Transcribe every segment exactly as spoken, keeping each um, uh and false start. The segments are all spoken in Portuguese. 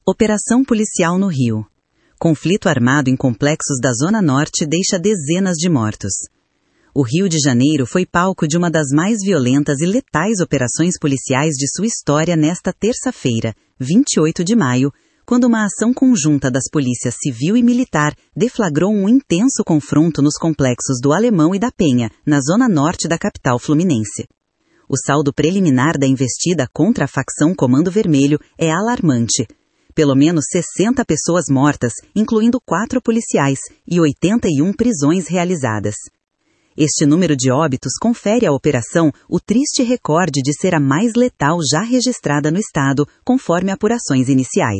Operação policial no Rio. Conflito armado em complexos da Zona Norte deixa dezenas de mortos. O Rio de Janeiro foi palco de uma das mais violentas e letais operações policiais de sua história nesta terça-feira, vinte e oito de maio, quando uma ação conjunta das polícias civil e militar deflagrou um intenso confronto nos complexos do Alemão e da Penha, na zona norte da capital fluminense. O saldo preliminar da investida contra a facção Comando Vermelho é alarmante. Pelo menos sessenta pessoas mortas, incluindo quatro policiais, e oitenta e uma prisões realizadas. Este número de óbitos confere à operação o triste recorde de ser a mais letal já registrada no estado, conforme apurações iniciais.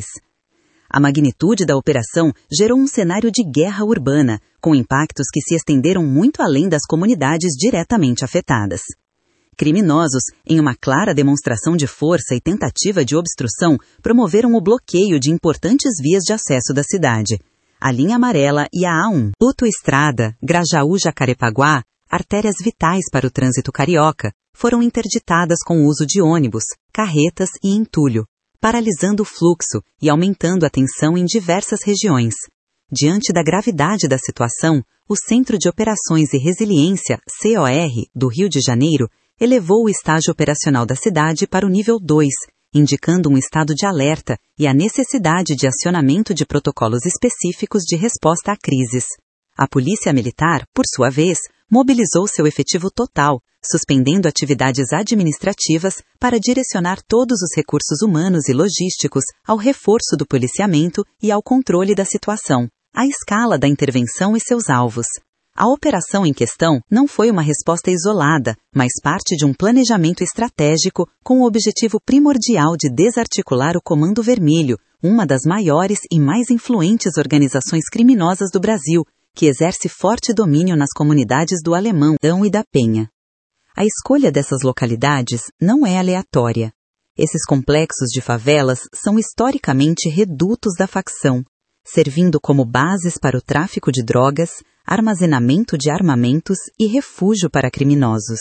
A magnitude da operação gerou um cenário de guerra urbana, com impactos que se estenderam muito além das comunidades diretamente afetadas. Criminosos, em uma clara demonstração de força e tentativa de obstrução, promoveram o bloqueio de importantes vias de acesso da cidade. A linha amarela e a A um. Autoestrada, Grajaú-Jacarepaguá, artérias vitais para o trânsito carioca, foram interditadas com o uso de ônibus, carretas e entulho, paralisando o fluxo e aumentando a tensão em diversas regiões. Diante da gravidade da situação, o Centro de Operações e Resiliência, C O R, do Rio de Janeiro, elevou o estágio operacional da cidade para o nível dois, indicando um estado de alerta e a necessidade de acionamento de protocolos específicos de resposta a crises. A Polícia Militar, por sua vez, mobilizou seu efetivo total, suspendendo atividades administrativas para direcionar todos os recursos humanos e logísticos ao reforço do policiamento e ao controle da situação, à escala da intervenção e seus alvos. A operação em questão não foi uma resposta isolada, mas parte de um planejamento estratégico com o objetivo primordial de desarticular o Comando Vermelho, uma das maiores e mais influentes organizações criminosas do Brasil, que exerce forte domínio nas comunidades do Alemão e da Penha. A escolha dessas localidades não é aleatória. Esses complexos de favelas são historicamente redutos da facção, servindo como bases para o tráfico de drogas, armazenamento de armamentos e refúgio para criminosos.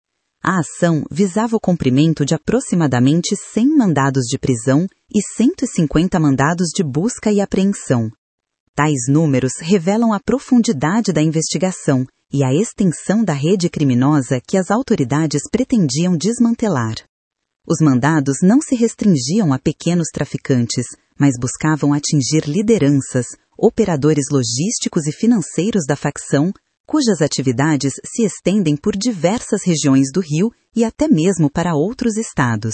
A ação visava o cumprimento de aproximadamente cem mandados de prisão e cento e cinquenta mandados de busca e apreensão. Tais números revelam a profundidade da investigação e a extensão da rede criminosa que as autoridades pretendiam desmantelar. Os mandados não se restringiam a pequenos traficantes, mas buscavam atingir lideranças, operadores logísticos e financeiros da facção, cujas atividades se estendem por diversas regiões do Rio e até mesmo para outros estados.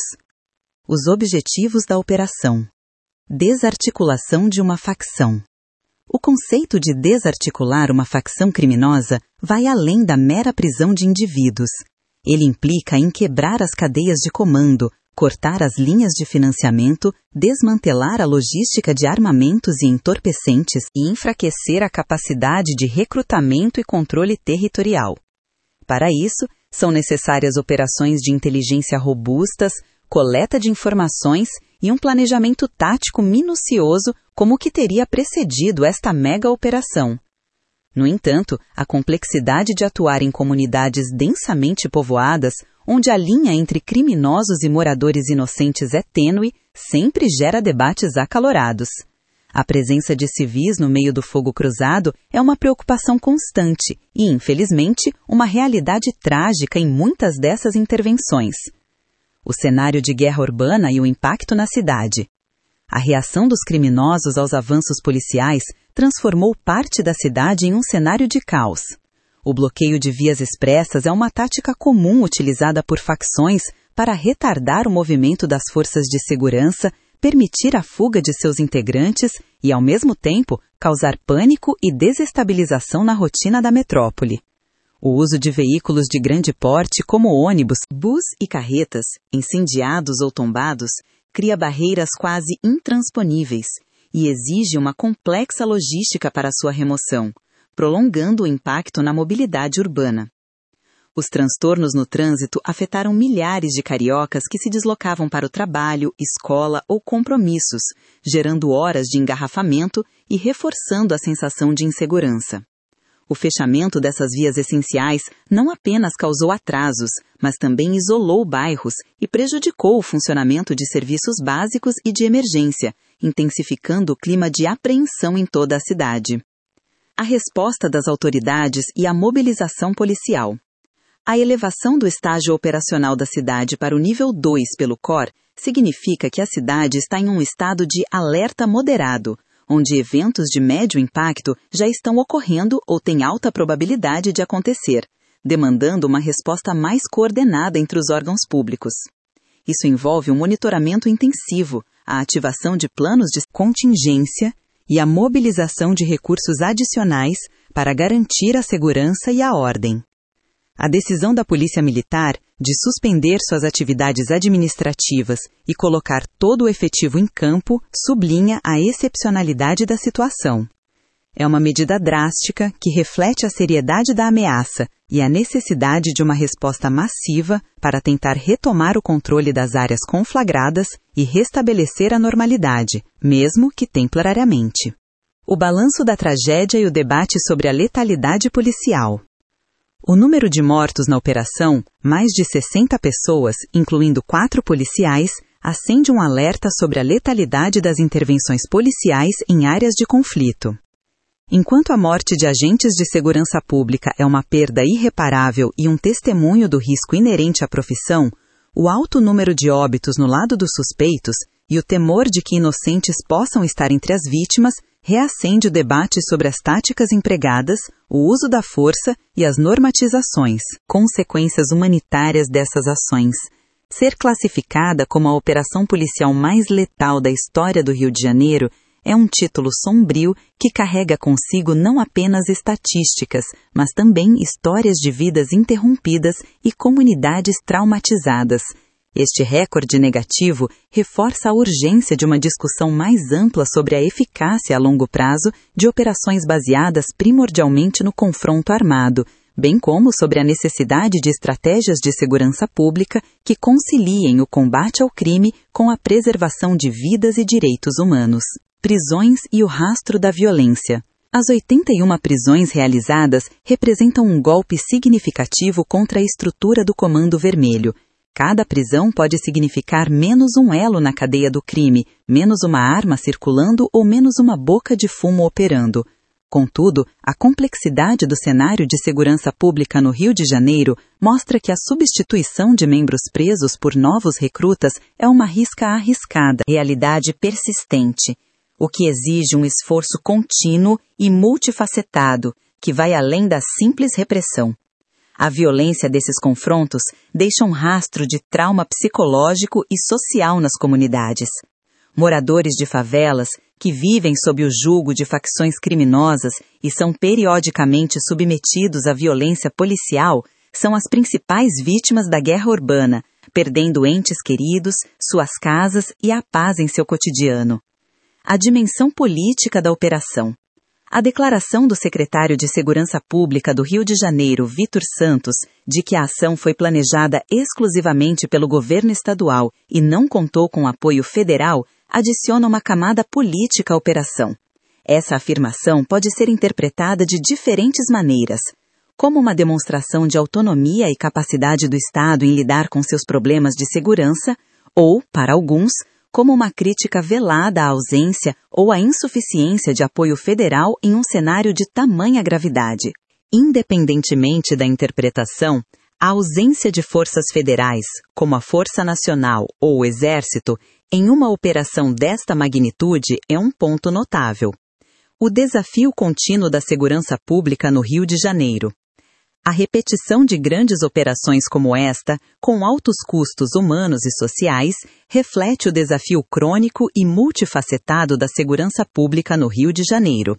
Os objetivos da operação. Desarticulação de uma facção. O conceito de desarticular uma facção criminosa vai além da mera prisão de indivíduos. Ele implica em quebrar as cadeias de comando, cortar as linhas de financiamento, desmantelar a logística de armamentos e entorpecentes e enfraquecer a capacidade de recrutamento e controle territorial. Para isso, são necessárias operações de inteligência robustas, coleta de informações e um planejamento tático minucioso como o que teria precedido esta mega operação. No entanto, a complexidade de atuar em comunidades densamente povoadas, onde a linha entre criminosos e moradores inocentes é tênue, sempre gera debates acalorados. A presença de civis no meio do fogo cruzado é uma preocupação constante e, infelizmente, uma realidade trágica em muitas dessas intervenções. O cenário de guerra urbana e o impacto na cidade. A reação dos criminosos aos avanços policiais transformou parte da cidade em um cenário de caos. O bloqueio de vias expressas é uma tática comum utilizada por facções para retardar o movimento das forças de segurança, permitir a fuga de seus integrantes e, ao mesmo tempo, causar pânico e desestabilização na rotina da metrópole. O uso de veículos de grande porte, como ônibus, bus e carretas, incendiados ou tombados, cria barreiras quase intransponíveis e exige uma complexa logística para sua remoção, prolongando o impacto na mobilidade urbana. Os transtornos no trânsito afetaram milhares de cariocas que se deslocavam para o trabalho, escola ou compromissos, gerando horas de engarrafamento e reforçando a sensação de insegurança. O fechamento dessas vias essenciais não apenas causou atrasos, mas também isolou bairros e prejudicou o funcionamento de serviços básicos e de emergência, intensificando o clima de apreensão em toda a cidade. A resposta das autoridades e a mobilização policial. A elevação do estágio operacional da cidade para o nível dois pelo C O R significa que a cidade está em um estado de alerta moderado, onde eventos de médio impacto já estão ocorrendo ou têm alta probabilidade de acontecer, demandando uma resposta mais coordenada entre os órgãos públicos. Isso envolve um monitoramento intensivo, a ativação de planos de contingência e a mobilização de recursos adicionais para garantir a segurança e a ordem. A decisão da Polícia Militar de suspender suas atividades administrativas e colocar todo o efetivo em campo sublinha a excepcionalidade da situação. É uma medida drástica que reflete a seriedade da ameaça e a necessidade de uma resposta massiva para tentar retomar o controle das áreas conflagradas e restabelecer a normalidade, mesmo que temporariamente. O balanço da tragédia e o debate sobre a letalidade policial. O número de mortos na operação, mais de sessenta pessoas, incluindo quatro policiais, acende um alerta sobre a letalidade das intervenções policiais em áreas de conflito. Enquanto a morte de agentes de segurança pública é uma perda irreparável e um testemunho do risco inerente à profissão, o alto número de óbitos no lado dos suspeitos e o temor de que inocentes possam estar entre as vítimas reacende o debate sobre as táticas empregadas, o uso da força e as normatizações, consequências humanitárias dessas ações. Ser classificada como a operação policial mais letal da história do Rio de Janeiro é um título sombrio que carrega consigo não apenas estatísticas, mas também histórias de vidas interrompidas e comunidades traumatizadas. Este recorde negativo reforça a urgência de uma discussão mais ampla sobre a eficácia a longo prazo de operações baseadas primordialmente no confronto armado, bem como sobre a necessidade de estratégias de segurança pública que conciliem o combate ao crime com a preservação de vidas e direitos humanos. Prisões e o rastro da violência. As oitenta e uma prisões realizadas representam um golpe significativo contra a estrutura do Comando Vermelho. Cada prisão pode significar menos um elo na cadeia do crime, menos uma arma circulando ou menos uma boca de fumo operando. Contudo, a complexidade do cenário de segurança pública no Rio de Janeiro mostra que a substituição de membros presos por novos recrutas é uma risca arriscada, realidade persistente, o que exige um esforço contínuo e multifacetado, que vai além da simples repressão. A violência desses confrontos deixa um rastro de trauma psicológico e social nas comunidades. Moradores de favelas, que vivem sob o jugo de facções criminosas e são periodicamente submetidos à violência policial, são as principais vítimas da guerra urbana, perdendo entes queridos, suas casas e a paz em seu cotidiano. A dimensão política da operação. A declaração do secretário de Segurança Pública do Rio de Janeiro, Vitor Santos, de que a ação foi planejada exclusivamente pelo governo estadual e não contou com apoio federal, adiciona uma camada política à operação. Essa afirmação pode ser interpretada de diferentes maneiras, como uma demonstração de autonomia e capacidade do Estado em lidar com seus problemas de segurança, ou, para alguns, como uma crítica velada à ausência ou à insuficiência de apoio federal em um cenário de tamanha gravidade. Independentemente da interpretação, a ausência de forças federais, como a Força Nacional ou o Exército, em uma operação desta magnitude é um ponto notável. O desafio contínuo da segurança pública no Rio de Janeiro. A repetição de grandes operações como esta, com altos custos humanos e sociais, reflete o desafio crônico e multifacetado da segurança pública no Rio de Janeiro.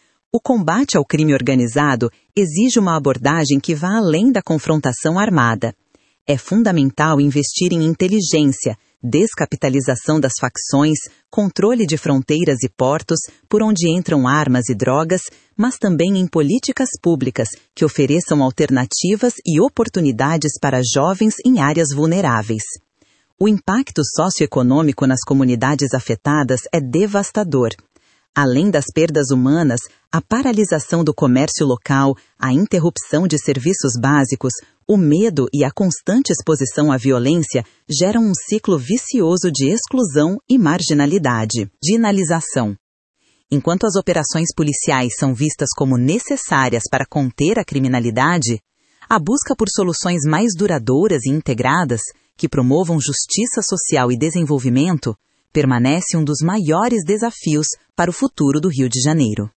O combate ao crime organizado exige uma abordagem que vá além da confrontação armada. É fundamental investir em inteligência, descapitalização das facções, controle de fronteiras e portos, por onde entram armas e drogas, mas também em políticas públicas que ofereçam alternativas e oportunidades para jovens em áreas vulneráveis. O impacto socioeconômico nas comunidades afetadas é devastador. Além das perdas humanas, a paralisação do comércio local, a interrupção de serviços básicos, o medo e a constante exposição à violência geram um ciclo vicioso de exclusão e marginalidade. Dinalização. Enquanto as operações policiais são vistas como necessárias para conter a criminalidade, a busca por soluções mais duradouras e integradas, que promovam justiça social e desenvolvimento, permanece um dos maiores desafios para o futuro do Rio de Janeiro.